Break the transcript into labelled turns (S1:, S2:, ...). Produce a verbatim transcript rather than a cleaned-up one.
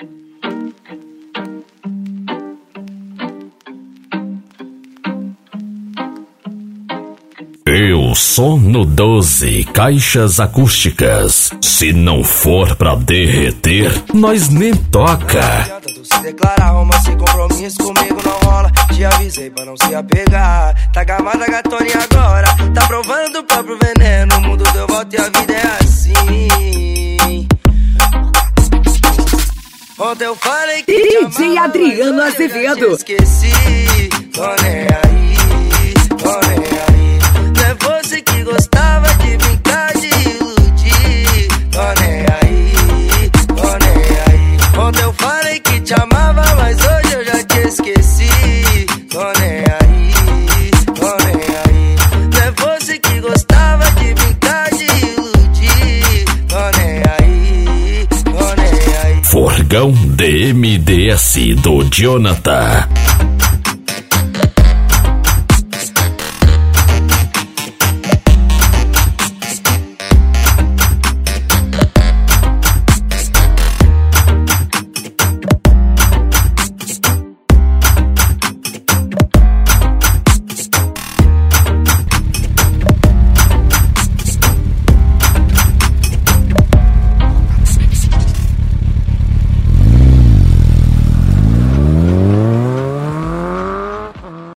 S1: Eu sou no doze caixas acústicas. Se não for pra derreter, nós nem toca.
S2: Não adianta tu se declarar, romance sem compromisso comigo não rola. Te avisei pra não se apegar. Tá gamada gatona e agora tá provando o próprio veneno. O mundo deu volta e a vida é assim. Ontem eu falei que
S3: D J Adriano Azevedo.
S2: eu esqueci, tô nem aí, tô nem aí. Não é você que gostava de brincar, de iludir. Tô nem aí, tô nem aí. Ontem eu falei que te amava, mas hoje eu já te esqueci. Tô nem aí, tô nem aí. Não é você que gostava de brincar, de iludir. Tô nem aí, tô nem aí.
S1: Forgão D M D S do Jonathan.